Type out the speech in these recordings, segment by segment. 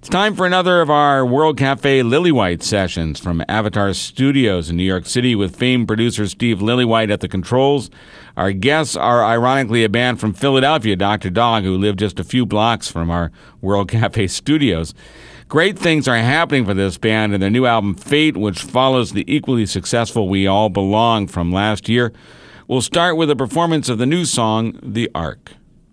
It's time for another of our World Cafe Lillywhite sessions from Avatar Studios in New York City with famed producer Steve Lillywhite at the controls. Our guests are ironically a band from Philadelphia, Dr. Dog, who live just a few blocks from our World Cafe Studios. Great things are happening for this band and their new album, Fate, which follows the equally successful We All Belong from last year. We'll start with a performance of the new song, The Ark.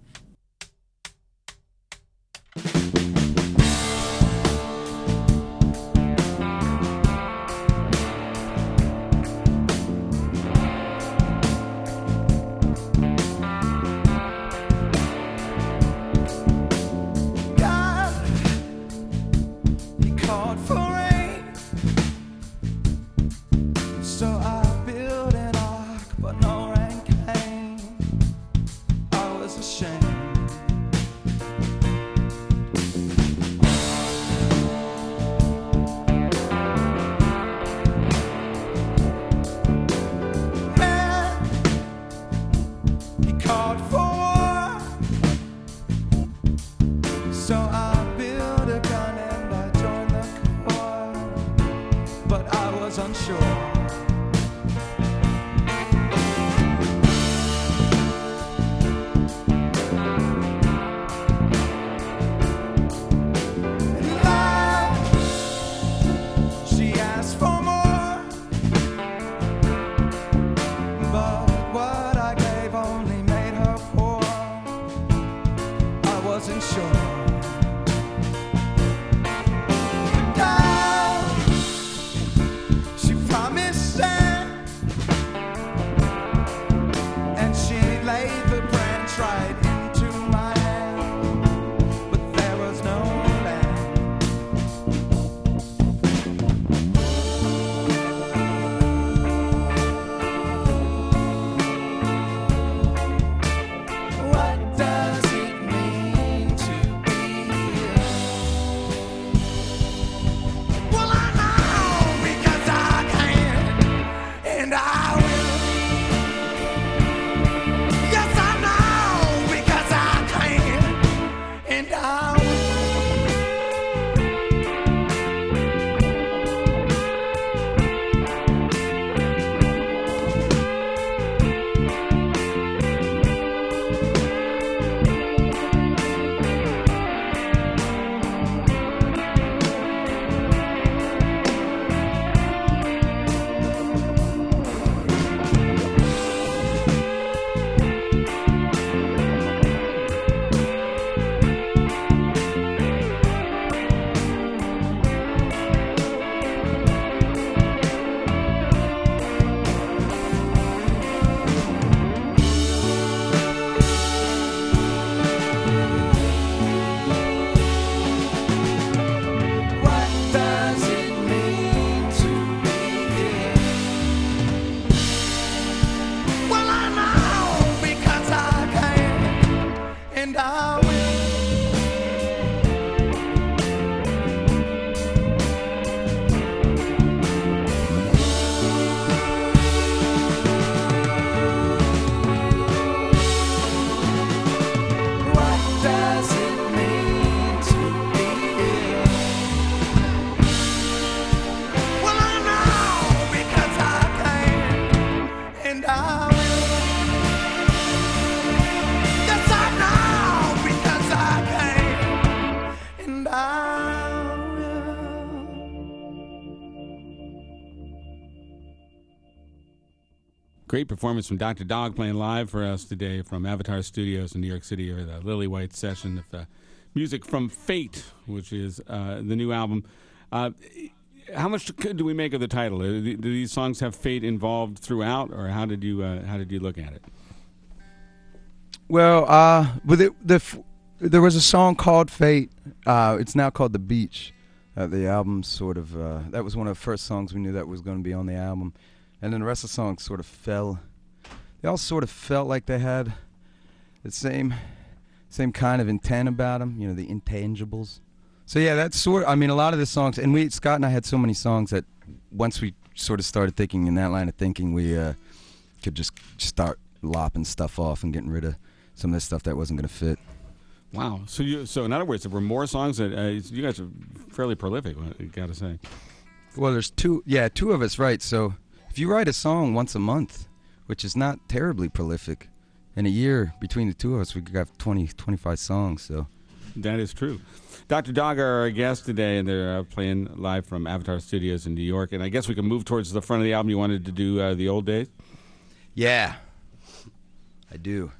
Great performance from Dr. Dog playing live for us today from Avatar Studios in New York City, or the Lillywhite session of music from Fate, which is the new album. How much do we make of the title? Do these songs have fate involved throughout, or how did you look at it? Well, there was a song called Fate. It's now called The Beach. The album sort of that was one of the first songs we knew that was going to be on the album. And then the rest of the songs sort of fell. They all sort of felt like they had the same kind of intent about them, you know, the intangibles. So yeah, that's a lot of the songs, and Scott and I had so many songs that once we sort of started thinking in that line of thinking, we could just start lopping stuff off and getting rid of some of this stuff that wasn't going to fit Wow. So in other words, there were more songs that you guys are fairly prolific, I got to say. Well, there's two of us, right? So if you write a song once a month, which is not terribly prolific, in a year between the two of us, we could have 20, 25 songs. So that is true. Dr. Dog are our guest today, and they're playing live from Avatar Studios in New York. And I guess we can move towards the front of the album. You wanted to do The Old Days? Yeah, I do.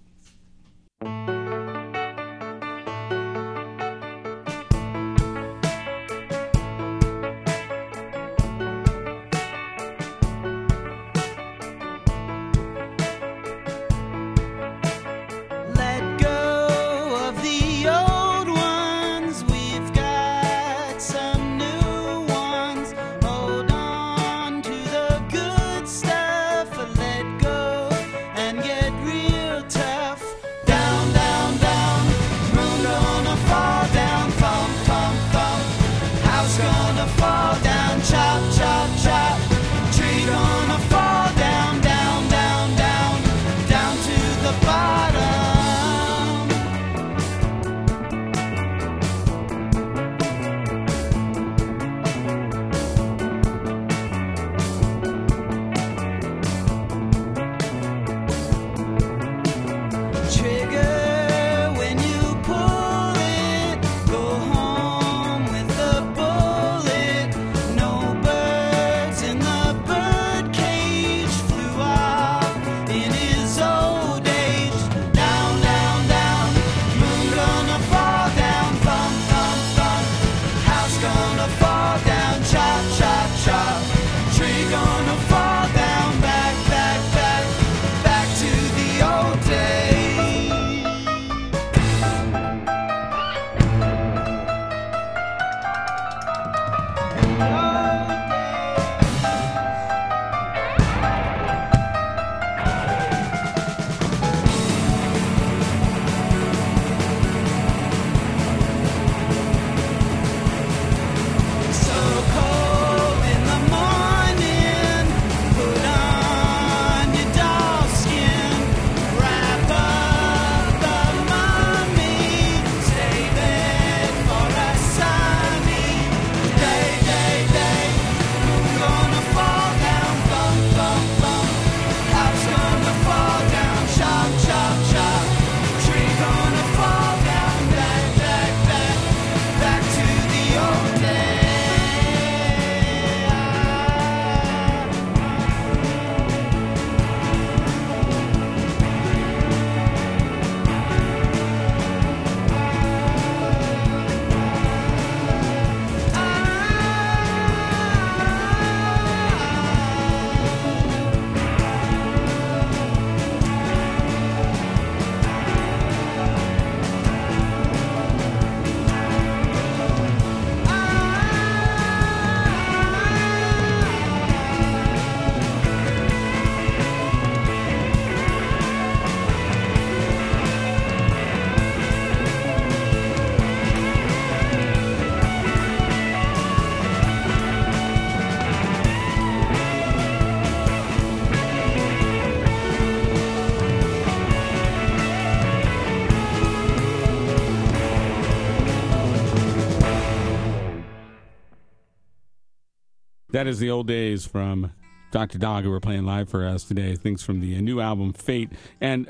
That is The Old Days from Dr. Dog, who are playing live for us today. Things from the new album, Fate. And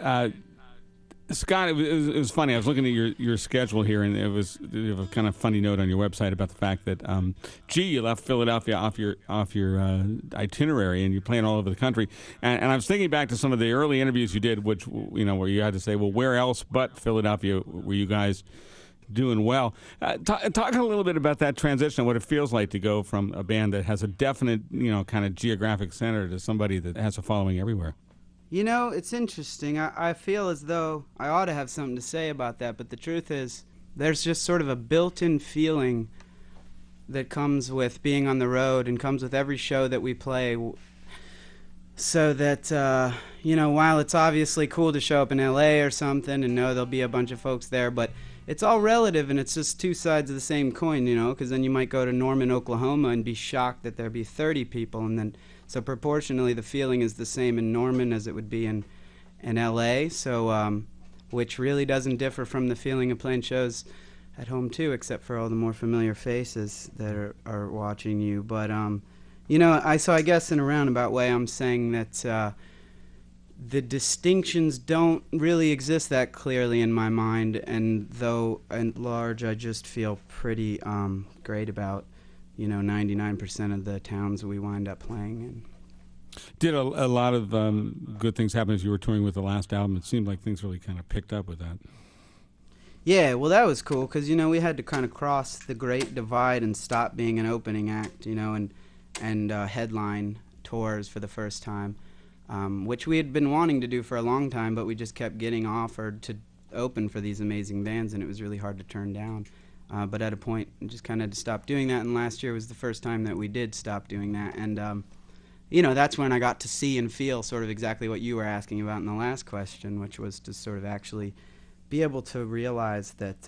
Scott, it was funny. I was looking at your schedule here, and you have a kind of funny note on your website about the fact that, you left Philadelphia off your itinerary, and you're playing all over the country. And I was thinking back to some of the early interviews you did, which, where you had to say, well, where else but Philadelphia were you guys doing well? Talk a little bit about that transition and what it feels like to go from a band that has a definite, kind of geographic center to somebody that has a following everywhere. It's interesting. I feel as though I ought to have something to say about that, but the truth is there's just sort of a built-in feeling that comes with being on the road and comes with every show that we play, so that, while it's obviously cool to show up in L.A. or something and know there'll be a bunch of folks there, but it's all relative, and it's just two sides of the same coin, because then you might go to Norman, Oklahoma, and be shocked that there'd be 30 people, and then so proportionally the feeling is the same in Norman as it would be in L.A. So which really doesn't differ from the feeling of playing shows at home too, except for all the more familiar faces that are watching you. But you know, I guess in a roundabout way, I'm saying that the distinctions don't really exist that clearly in my mind, and though at large I just feel pretty great about, you know, 99% of the towns we wind up playing in. Did a lot of good things happen as you were touring with the last album? It seemed like things really kind of picked up with that. Yeah, well, that was cool because, you know, we had to kind of cross the great divide and stop being an opening act, you know, and headline tours for the first time, which we had been wanting to do for a long time, but we just kept getting offered to open for these amazing bands, and it was really hard to turn down. But at a point, we just kind of had to stop doing that, and last year was the first time that we did stop doing that. And, you know, that's when I got to see and feel sort of exactly what you were asking about in the last question, which was to sort of actually be able to realize that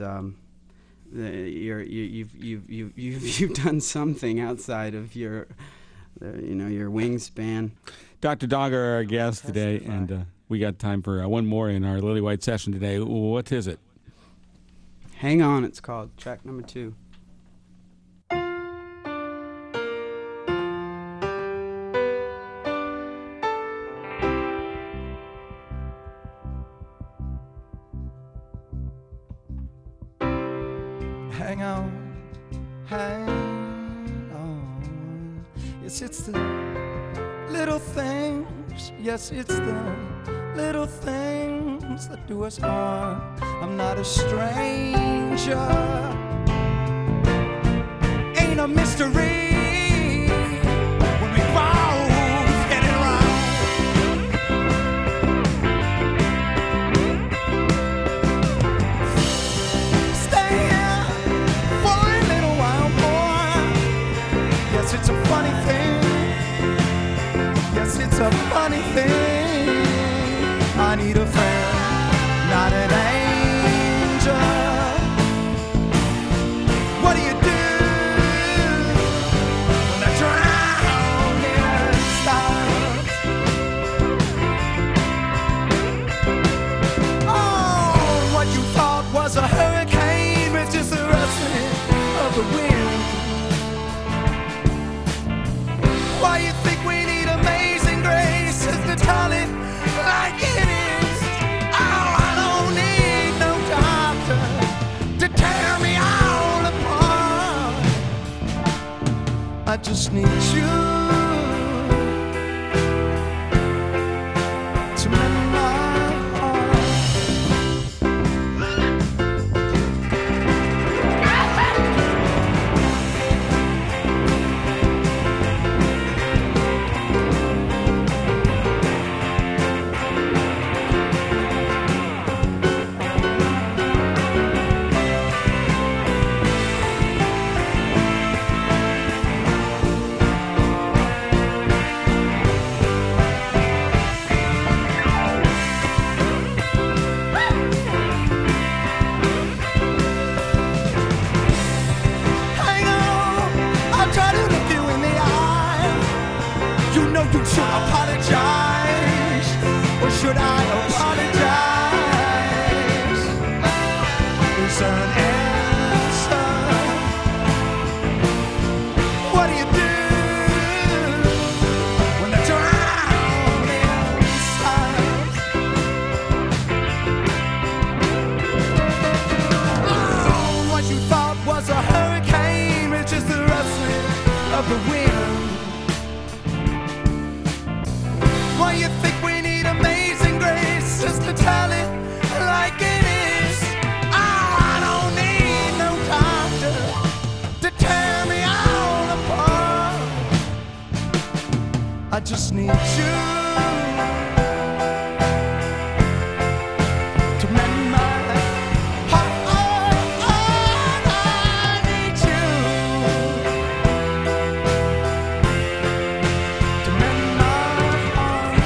you've done something outside of your wingspan. Dr. Dogger, our guest today, and we got time for one more in our Lily White session today. What is it? Hang On, it's called, track number 2. Hang on. Yes, it's the little things. Yes, it's the little things that do us harm. I'm not a stranger. Ain't a mystery. When we both get it wrong. Stay here for a little while more. Yes, it's a funny thing. Yes, it's a funny thing. I need a friend, not an angel. What do you do when the drowning stops? Oh, what you thought was a hurricane was just the rustling of the wind. Why you think we need amazing grace just to tell it like it is? Oh, I don't need no doctor to tear me all apart. I just need you to mend my heart. Hang on, I'll try to look you in the eye. You know you should apologize, or should I apologize? Is there an answer? What do you do when the drowning stops? Oh, what you thought was a hurricane is just the rustling of the wind. Why you think we need amazing grace just to tell it like it is? Oh, I don't need no doctor to tear me all apart. I just need you to mend my heart. I need you to mend my heart.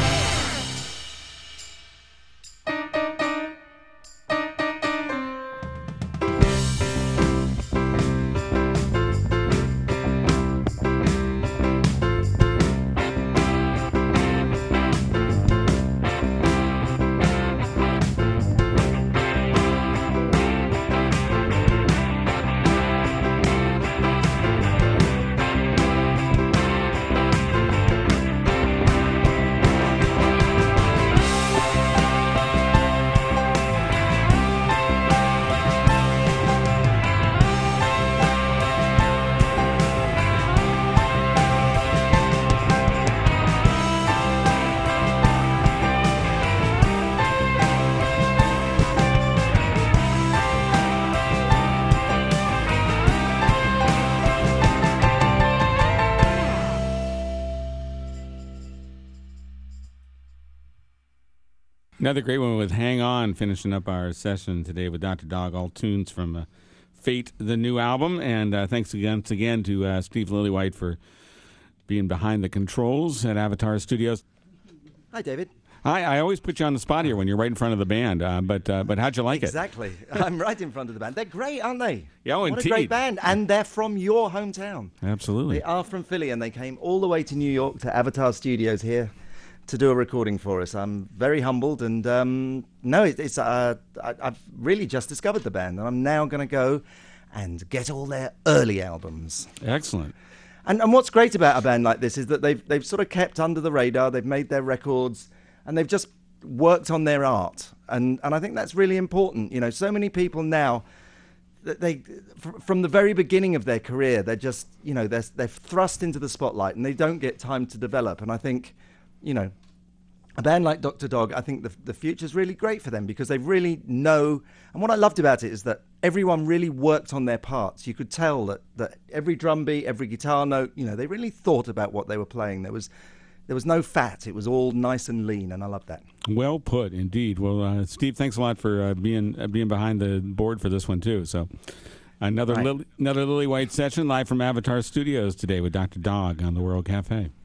Another great one with Hang On, finishing up our session today with Dr. Dog, all tunes from Fate, the new album. And thanks again to Steve Lillywhite for being behind the controls at Avatar Studios. Hi, David. Hi, I always put you on the spot here when you're right in front of the band, but how'd you like Exactly. I'm right in front of the band. They're great, aren't they? Yeah, oh, what indeed. a great band. And they're from your hometown. Absolutely. They are from Philly, and they came all the way to New York to Avatar Studios here to do a recording for us. I'm very humbled, and I've really just discovered the band, and I'm now going to go and get all their early albums. Excellent. And what's great about a band like this is that they've sort of kept under the radar. They've made their records, and they've just worked on their art. And I think that's really important. You know, so many people now, from the very beginning of their career, they're just, you know, they're thrust into the spotlight and they don't get time to develop. And I think, you know, a band like Dr. Dog, I think the future's really great for them because they really know. And what I loved about it is that everyone really worked on their parts. You could tell that every drum beat, every guitar note, you know, they really thought about what they were playing. There was no fat. It was all nice and lean, and I love that. Well put, indeed. Well, Steve, thanks a lot for being behind the board for this one, too. So another Lillywhite session live from Avatar Studios today with Dr. Dog on the World Cafe.